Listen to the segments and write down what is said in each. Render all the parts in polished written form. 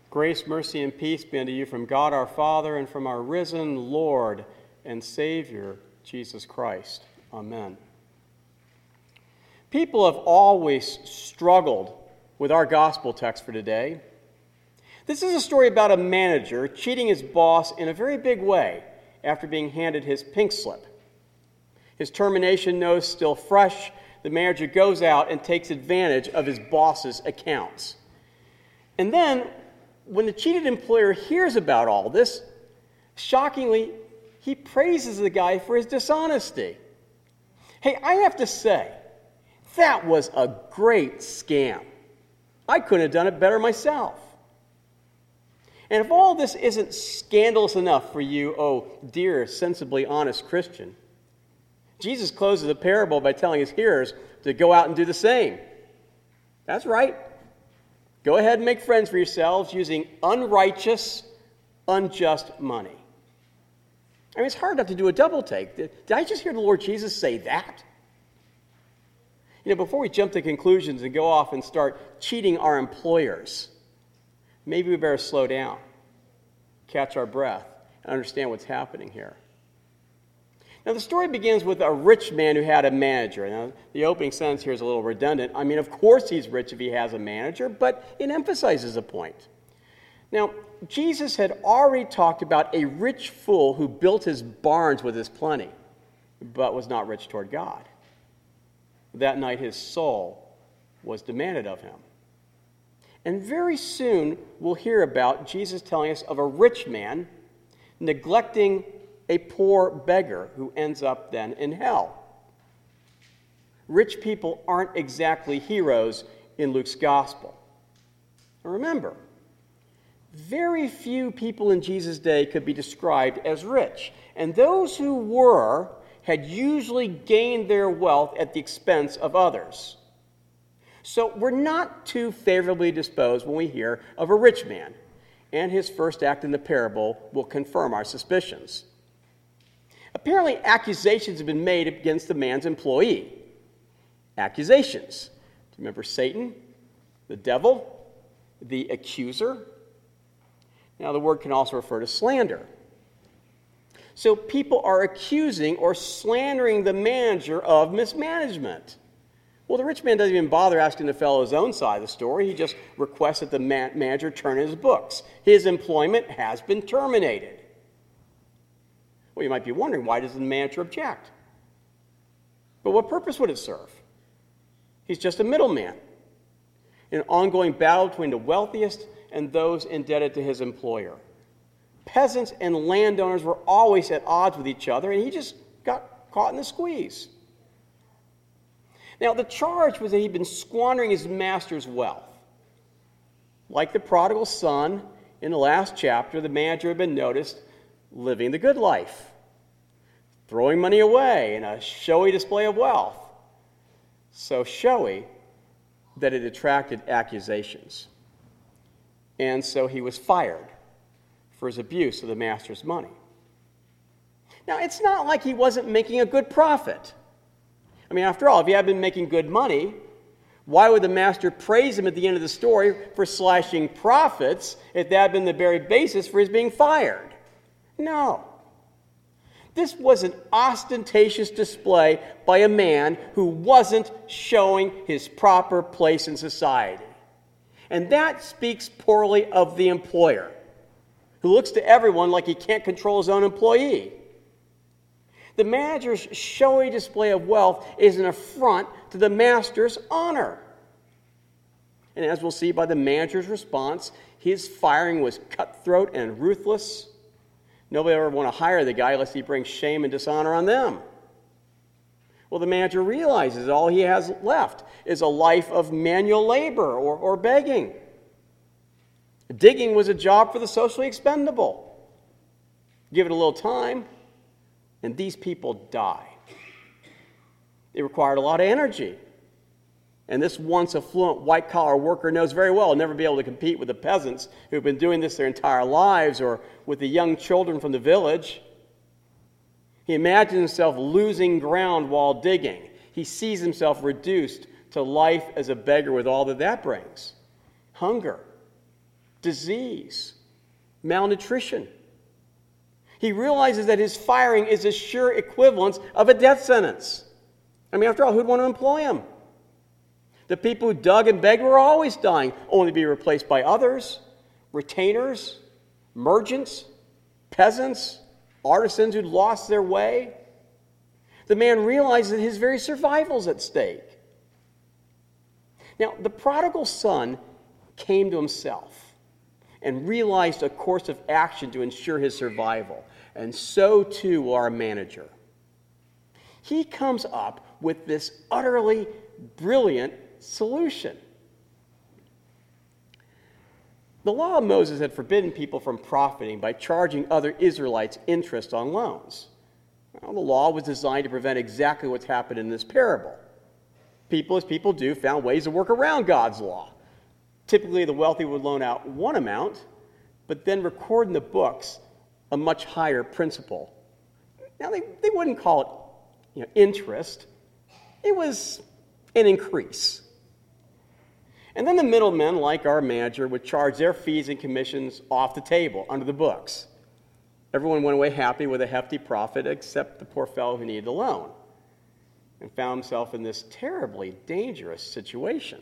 Grace, mercy, and peace be unto you from God our Father and from our risen Lord and Savior, Jesus Christ. Amen. People have always struggled with our gospel text for today. This is a story about a manager cheating his boss in a very big way after being handed his pink slip. His termination notice still fresh, the manager goes out and takes advantage of his boss's accounts. And then, when the cheated employer hears about all this, shockingly, he praises the guy for his dishonesty. Hey, I have to say, that was a great scam. I couldn't have done it better myself. And if all this isn't scandalous enough for you, oh dear, sensibly honest Christian, Jesus closes the parable by telling his hearers to go out and do the same. That's right. Go ahead and make friends for yourselves using unrighteous, unjust money. I mean, it's hard not to do a double take. Did I just hear the Lord Jesus say that? You know, before we jump to conclusions and go off and start cheating our employers, maybe we better slow down, catch our breath, and understand what's happening here. Now, the story begins with a rich man who had a manager. Now, the opening sentence here is a little redundant. I mean, of course he's rich if he has a manager, but it emphasizes a point. Now, Jesus had already talked about a rich fool who built his barns with his plenty, but was not rich toward God. That night, his soul was demanded of him. And very soon, we'll hear about Jesus telling us of a rich man neglecting a poor beggar who ends up then in hell. Rich people aren't exactly heroes in Luke's gospel. Now remember, very few people in Jesus' day could be described as rich, and those who were had usually gained their wealth at the expense of others. So we're not too favorably disposed when we hear of a rich man, and his first act in the parable will confirm our suspicions. Apparently, accusations have been made against the man's employee. Accusations. Do you remember Satan, the devil, the accuser? Now, the word can also refer to slander. So people are accusing or slandering the manager of mismanagement. Well, the rich man doesn't even bother asking the fellow his own side of the story. He just requests that the manager turn in his books. His employment has been terminated. Well, you might be wondering, why does the manager object? But what purpose would it serve? He's just a middleman in an ongoing battle between the wealthiest and those indebted to his employer. Peasants and landowners were always at odds with each other, and he just got caught in the squeeze. Now, the charge was that he'd been squandering his master's wealth. Like the prodigal son in the last chapter, the manager had been noticed living the good life, throwing money away in a showy display of wealth. So showy that it attracted accusations. And so he was fired for his abuse of the master's money. Now, it's not like he wasn't making a good profit. I mean, after all, if he had been making good money, why would the master praise him at the end of the story for slashing profits if that had been the very basis for his being fired? No. This was an ostentatious display by a man who wasn't showing his proper place in society. And that speaks poorly of the employer, who looks to everyone like he can't control his own employee. The manager's showy display of wealth is an affront to the master's honor. And as we'll see by the manager's response, his firing was cutthroat and ruthless. Nobody ever want to hire the guy unless he brings shame and dishonor on them. Well, the manager realizes all he has left is a life of manual labor or begging. Digging was a job for the socially expendable. Give it a little time, and these people die. It required a lot of energy. And this once affluent white-collar worker knows very well he'll never be able to compete with the peasants who've been doing this their entire lives or with the young children from the village. He imagines himself losing ground while digging. He sees himself reduced to life as a beggar with all that brings. Hunger, disease, malnutrition. He realizes that his firing is a sure equivalence of a death sentence. I mean, after all, who'd want to employ him? The people who dug and begged were always dying, only to be replaced by others, retainers, merchants, peasants, artisans who'd lost their way. The man realizes that his very survival is at stake. Now, the prodigal son came to himself and realized a course of action to ensure his survival. And so too will our manager. He comes up with this utterly brilliant solution. The law of Moses had forbidden people from profiting by charging other Israelites interest on loans. Well, the law was designed to prevent exactly what's happened in this parable. People, as people do, found ways to work around God's law. Typically, the wealthy would loan out one amount, but then record in the books a much higher principal. Now, they wouldn't call it interest. It was an increase. And then the middlemen, like our manager, would charge their fees and commissions off the table, under the books. Everyone went away happy with a hefty profit, except the poor fellow who needed a loan, and found himself in this terribly dangerous situation.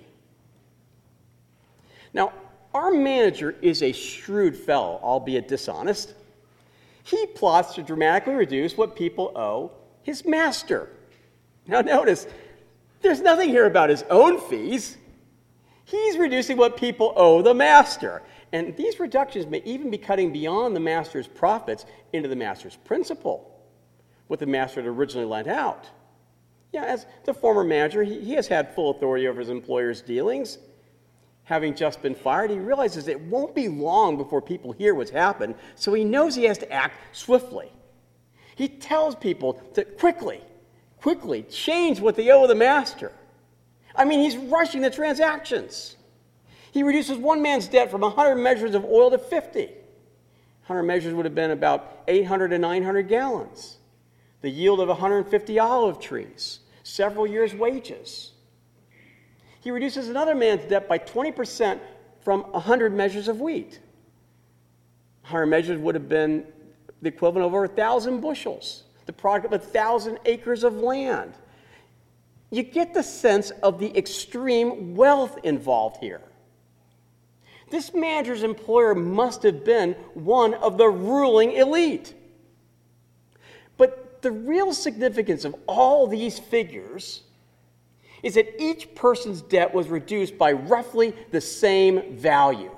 Now, our manager is a shrewd fellow, albeit dishonest. He plots to dramatically reduce what people owe his master. Now notice, there's nothing here about his own fees. He's reducing what people owe the master. And these reductions may even be cutting beyond the master's profits into the master's principal, what the master had originally lent out. Yeah, as the former manager, he has had full authority over his employer's dealings. Having just been fired, he realizes it won't be long before people hear what's happened, so he knows he has to act swiftly. He tells people to quickly change what they owe the master. I mean, he's rushing the transactions. He reduces one man's debt from 100 measures of oil to 50. 100 measures would have been about 800 to 900 gallons. The yield of 150 olive trees, several years' wages. He reduces another man's debt by 20% from 100 measures of wheat. 100 measures would have been the equivalent of over 1,000 bushels, the product of 1,000 acres of land. You get the sense of the extreme wealth involved here. This manager's employer must have been one of the ruling elite. But the real significance of all these figures is that each person's debt was reduced by roughly the same value,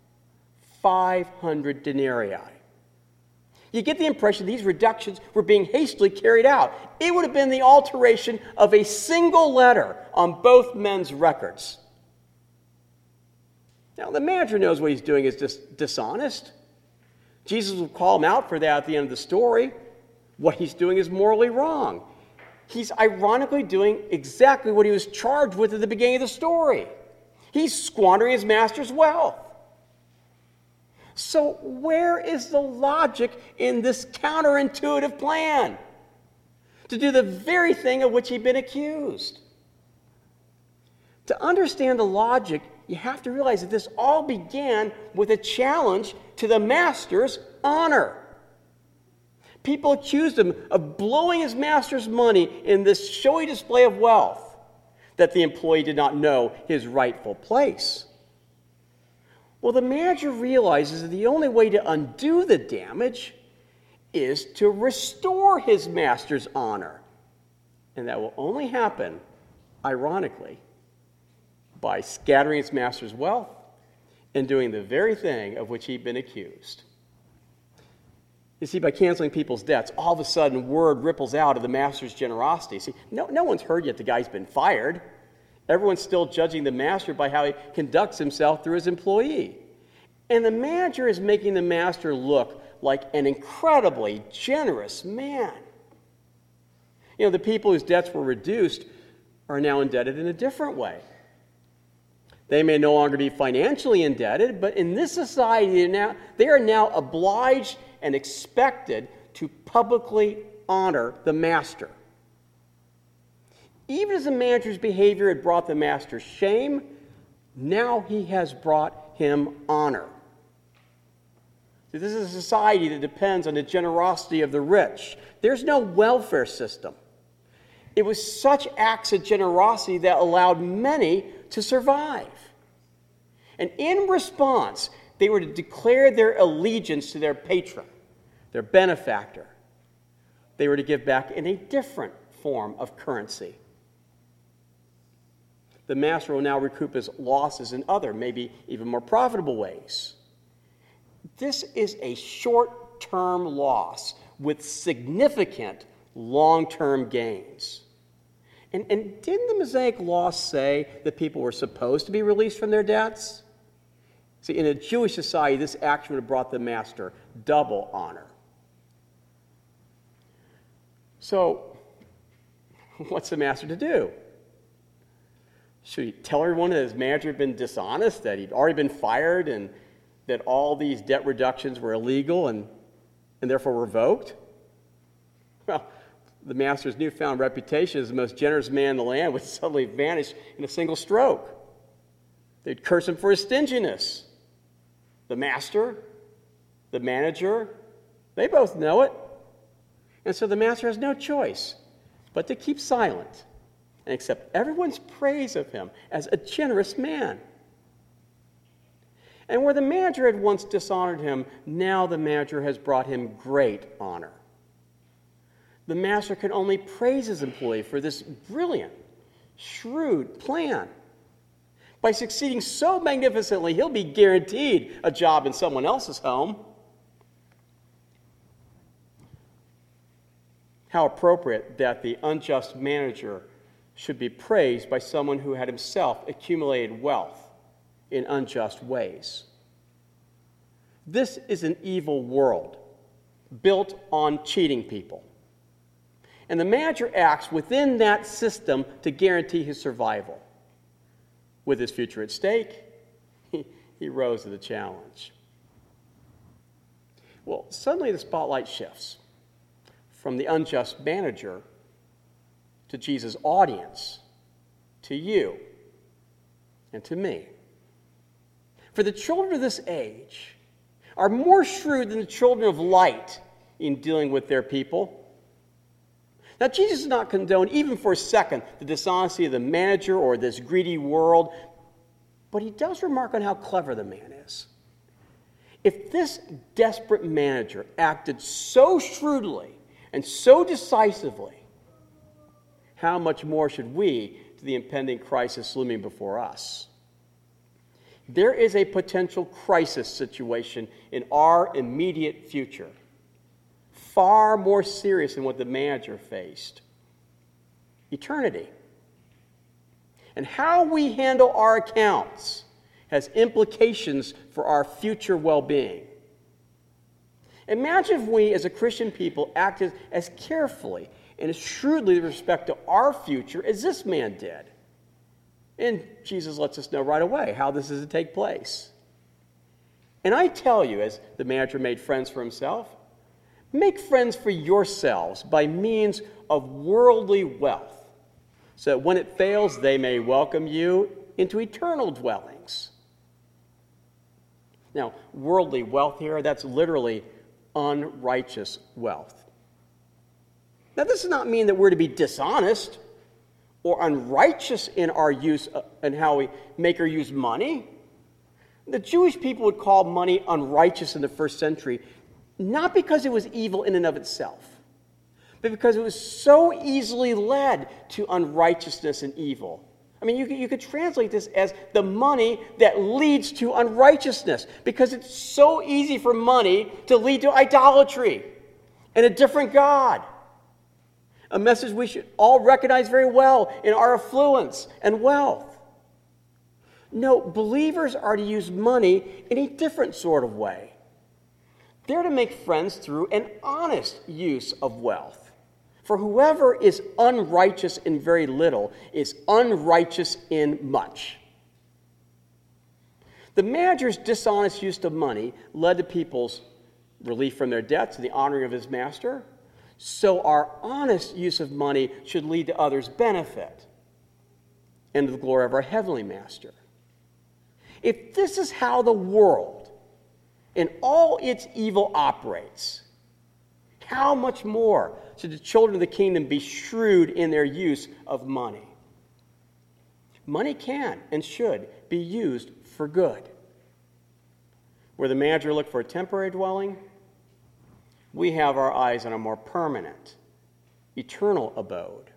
500 denarii. You get the impression these reductions were being hastily carried out. It would have been the alteration of a single letter on both men's records. Now, the manager knows what he's doing is just dishonest. Jesus will call him out for that at the end of the story. What he's doing is morally wrong. He's ironically doing exactly what he was charged with at the beginning of the story. He's squandering his master's wealth. So where is the logic in this counterintuitive plan to do the very thing of which he'd been accused? To understand the logic, you have to realize that this all began with a challenge to the master's honor. People accused him of blowing his master's money in this showy display of wealth, that the employee did not know his rightful place. Well, the manager realizes that the only way to undo the damage is to restore his master's honor. And that will only happen, ironically, by scattering his master's wealth and doing the very thing of which he'd been accused. You see, by canceling people's debts, all of a sudden word ripples out of the master's generosity. See, no one's heard yet the guy's been fired. Everyone's still judging the master by how he conducts himself through his employee. And the manager is making the master look like an incredibly generous man. You know, the people whose debts were reduced are now indebted in a different way. They may no longer be financially indebted, but in this society they are now obliged and expected to publicly honor the master. Even as the manager's behavior had brought the master shame, now he has brought him honor. See, this is a society that depends on the generosity of the rich. There's no welfare system. It was such acts of generosity that allowed many to survive. And in response, they were to declare their allegiance to their patron, their benefactor. They were to give back in a different form of currency. The master will now recoup his losses in other, maybe even more profitable ways. This is a short-term loss with significant long-term gains. And didn't the Mosaic Law say that people were supposed to be released from their debts? See, in a Jewish society, this action would have brought the master double honor. So, what's the master to do? Should he tell everyone that his manager had been dishonest, that he'd already been fired, and that all these debt reductions were illegal and therefore revoked? Well, the master's newfound reputation as the most generous man in the land would suddenly vanish in a single stroke. They'd curse him for his stinginess. The master, the manager, they both know it. And so the master has no choice but to keep silent and accept everyone's praise of him as a generous man. And where the manager had once dishonored him, now the manager has brought him great honor. The master can only praise his employee for this brilliant, shrewd plan. By succeeding so magnificently, he'll be guaranteed a job in someone else's home. How appropriate that the unjust manager should be praised by someone who had himself accumulated wealth in unjust ways. This is an evil world built on cheating people. And the manager acts within that system to guarantee his survival. With his future at stake, he rose to the challenge. Well, suddenly the spotlight shifts from the unjust manager to Jesus' audience, to you, and to me. For the children of this age are more shrewd than the children of light in dealing with their people. Now, Jesus does not condone, even for a second, the dishonesty of the manager or this greedy world, but he does remark on how clever the man is. If this desperate manager acted so shrewdly and so decisively, how much more should we to the impending crisis looming before us? There is a potential crisis situation in our immediate future, far more serious than what the manager faced. Eternity. And how we handle our accounts has implications for our future well-being. Imagine if we, as a Christian people, acted as carefully and as shrewdly with respect to our future as this man did. And Jesus lets us know right away how this is to take place. And I tell you, as the manager made friends for himself, make friends for yourselves by means of worldly wealth, so that when it fails, they may welcome you into eternal dwellings. Now, worldly wealth here, that's literally unrighteous wealth. Now, this does not mean that we're to be dishonest or unrighteous in our use and how we make or use money. The Jewish people would call money unrighteous in the first century, not because it was evil in and of itself, but because it was so easily led to unrighteousness and evil. I mean, you could translate this as the money that leads to unrighteousness, because it's so easy for money to lead to idolatry and a different God. A message we should all recognize very well in our affluence and wealth. No, believers are to use money in a different sort of way. They're to make friends through an honest use of wealth. For whoever is unrighteous in very little is unrighteous in much. The manager's dishonest use of money led to people's relief from their debts and the honoring of his master. So our honest use of money should lead to others' benefit and to the glory of our heavenly master. If this is how the world and all its evil operates, how much more should the children of the kingdom be shrewd in their use of money? Money can and should be used for good. Where the manager looked for a temporary dwelling, we have our eyes on a more permanent, eternal abode.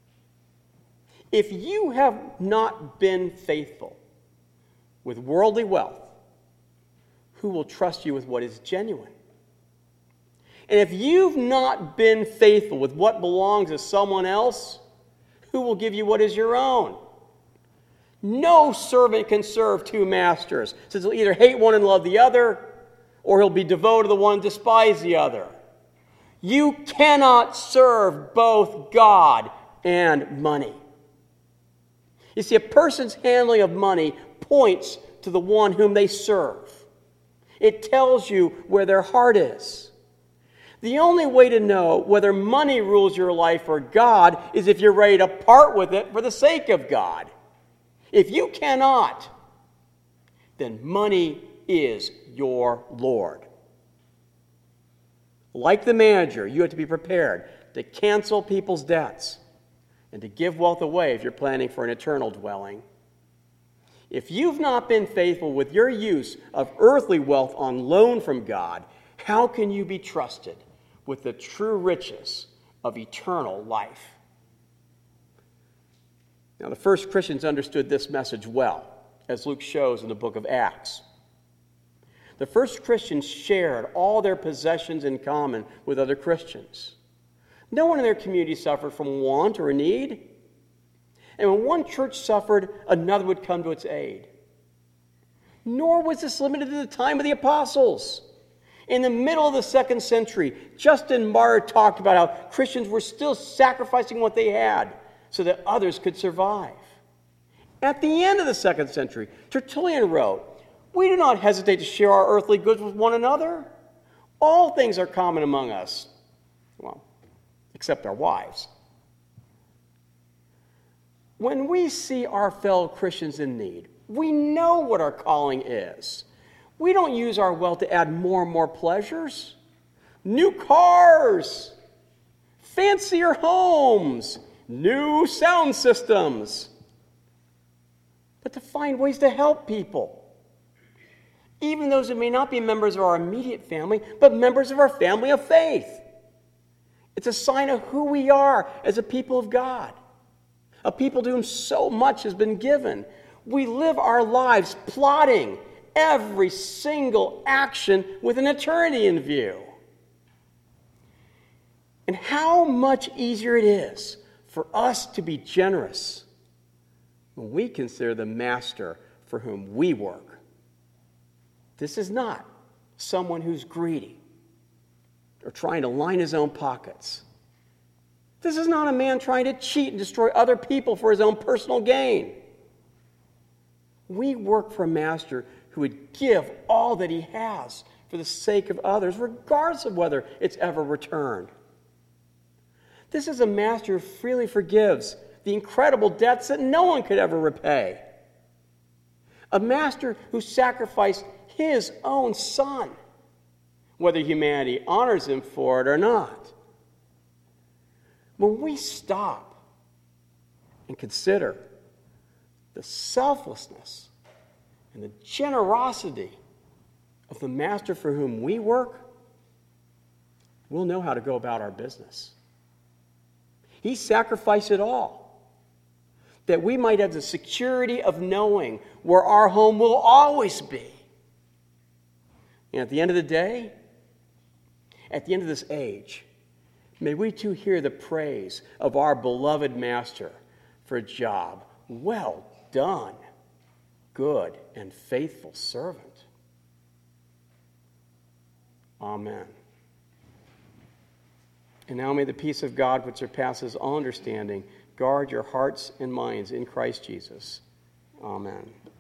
If you have not been faithful with worldly wealth, who will trust you with what is genuine? And if you've not been faithful with what belongs to someone else, who will give you what is your own? No servant can serve two masters, since he'll either hate one and love the other, or he'll be devoted to the one and despise the other. You cannot serve both God and money. You see, a person's handling of money points to the one whom they serve. It tells you where their heart is. The only way to know whether money rules your life or God is if you're ready to part with it for the sake of God. If you cannot, then money is your Lord. Like the manager, you have to be prepared to cancel people's debts and to give wealth away if you're planning for an eternal dwelling. If you've not been faithful with your use of earthly wealth on loan from God, how can you be trusted with the true riches of eternal life? Now, the first Christians understood this message well, as Luke shows in the book of Acts. The first Christians shared all their possessions in common with other Christians. No one in their community suffered from want or need. And when one church suffered, another would come to its aid. Nor was this limited to the time of the apostles. In the middle of the 2nd century, Justin Martyr talked about how Christians were still sacrificing what they had so that others could survive. At the end of the 2nd century, Tertullian wrote, "We do not hesitate to share our earthly goods with one another. All things are common among us." Well, except our wives. When we see our fellow Christians in need, we know what our calling is. We don't use our wealth to add more and more pleasures, new cars, fancier homes, new sound systems, but to find ways to help people, even those who may not be members of our immediate family, but members of our family of faith. It's a sign of who we are as a people of God, a people to whom so much has been given. We live our lives plotting every single action with an eternity in view. And how much easier it is for us to be generous when we consider the master for whom we work. This is not someone who's greedy or trying to line his own pockets. This is not a man trying to cheat and destroy other people for his own personal gain. We work for a master who would give all that he has for the sake of others, regardless of whether it's ever returned. This is a master who freely forgives the incredible debts that no one could ever repay. A master who sacrificed his own son, whether humanity honors him for it or not. When we stop and consider the selflessness and the generosity of the master for whom we work, we'll know how to go about our business. He sacrificed it all, that we might have the security of knowing where our home will always be. And at the end of the day, at the end of this age, may we too hear the praise of our beloved master for a job well done, good and faithful servant. Amen. And now may the peace of God, which surpasses all understanding, guard your hearts and minds in Christ Jesus. Amen.